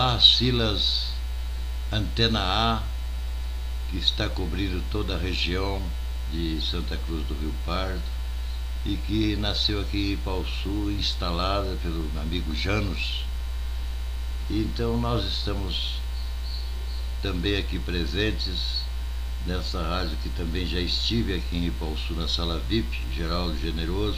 Olá, Silas Antena A, que está cobrindo toda a região de Santa Cruz do Rio Pardo e que nasceu aqui em Ipauçu, instalada pelo amigo Janus. Então nós estamos também aqui presentes nessa rádio, que também já estive aqui em Ipauçu na sala VIP, Geraldo Generoso,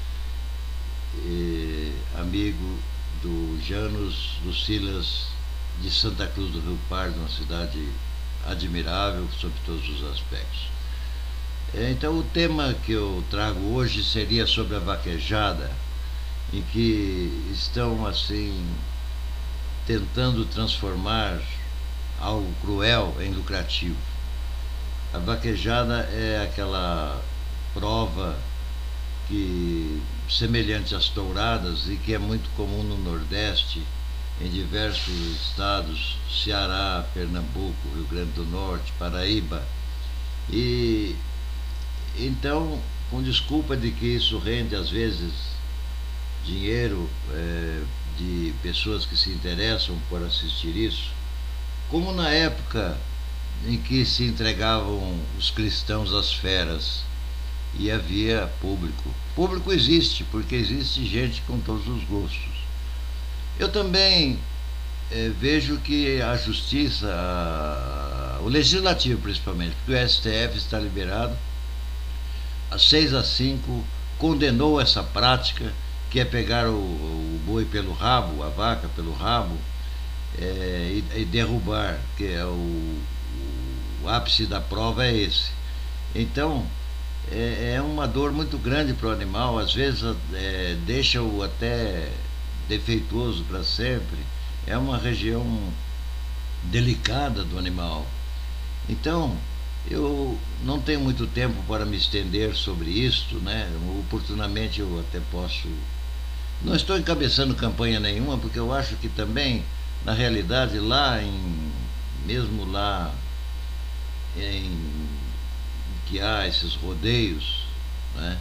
amigo do Janus, do Silas, de Santa Cruz do Rio Pardo, uma cidade admirável sob todos os aspectos. Então o tema que eu trago hoje seria sobre a vaquejada, em que estão assim tentando transformar algo cruel em lucrativo. A vaquejada é aquela prova que, semelhante às touradas, e que é muito comum no Nordeste, em diversos estados, Ceará, Pernambuco, Rio Grande do Norte, Paraíba. E então, com desculpa de que isso rende às vezes dinheiro de pessoas que se interessam por assistir isso, como na época em que se entregavam os cristãos às feras e havia público. Público existe, porque existe gente com todos os gostos. Eu também vejo que a justiça, o legislativo principalmente, porque o STF está liberado, a 6-5 condenou essa prática, que é pegar o boi pelo rabo, a vaca pelo rabo, e derrubar, que é o ápice da prova é esse. Então é uma dor muito grande para o animal, às vezes deixa-o até defeituoso para sempre. É uma região delicada do animal. Então eu não tenho muito tempo para me estender sobre isto, né? Oportunamente eu até posso. Não estou encabeçando campanha nenhuma, porque eu acho que também, na realidade, mesmo lá em que há esses rodeios, né?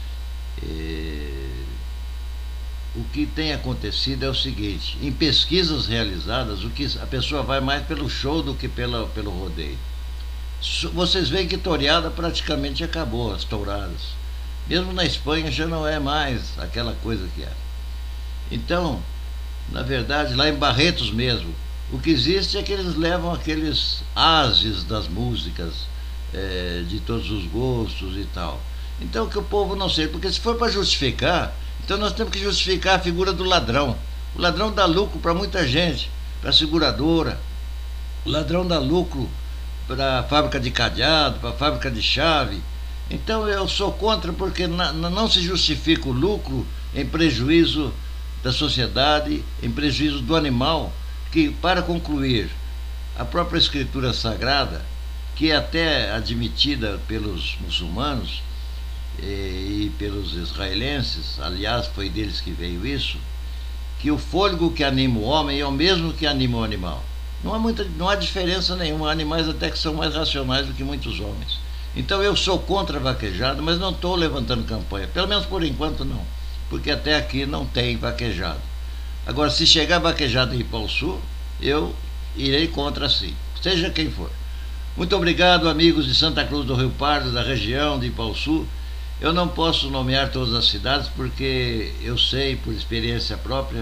O que tem acontecido é o seguinte: em pesquisas realizadas, a pessoa vai mais pelo show do que pelo rodeio. Vocês veem que toreada praticamente acabou, as touradas. Mesmo na Espanha já não é mais aquela coisa que era. Então, na verdade, lá em Barretos mesmo, o que existe é que eles levam aqueles ases das músicas, de todos os gostos e tal. Então, que o povo não sei, porque se for para justificar, então nós temos que justificar a figura do ladrão. O ladrão dá lucro para muita gente, para a seguradora. O ladrão dá lucro para a fábrica de cadeado, para a fábrica de chave. Então eu sou contra, porque não se justifica o lucro em prejuízo da sociedade, em prejuízo do animal, que, para concluir, a própria escritura sagrada, que é até admitida pelos muçulmanos e pelos israelenses, aliás, foi deles que veio isso, que o fôlego que anima o homem é o mesmo que anima o animal. Não há diferença nenhuma, há animais até que são mais racionais do que muitos homens. Então eu sou contra a vaquejada, mas não estou levantando campanha, pelo menos por enquanto não, porque até aqui não tem vaquejada. Agora, se chegar vaquejada em Ipauçu, eu irei contra, sim, seja quem for. Muito obrigado, amigos de Santa Cruz do Rio Pardo, da região de Ipauçu. Eu não posso nomear todas as cidades, porque eu sei por experiência própria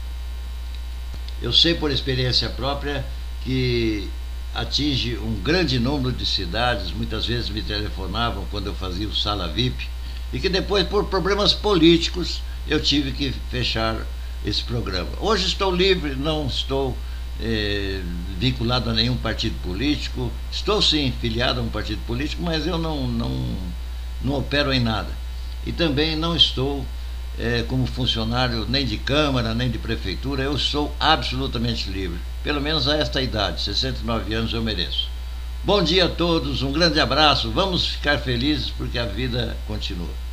que atinge um grande número de cidades. Muitas vezes me telefonavam quando eu fazia o Sala VIP, e que depois, por problemas políticos, eu tive que fechar esse programa. Hoje estou livre, não estou vinculado a nenhum partido político. Estou sim filiado a um partido político, mas eu não opero em nada. E também não estou como funcionário nem de Câmara, nem de Prefeitura. Eu sou absolutamente livre, pelo menos a esta idade, 69 anos eu mereço. Bom dia a todos, um grande abraço, vamos ficar felizes porque a vida continua.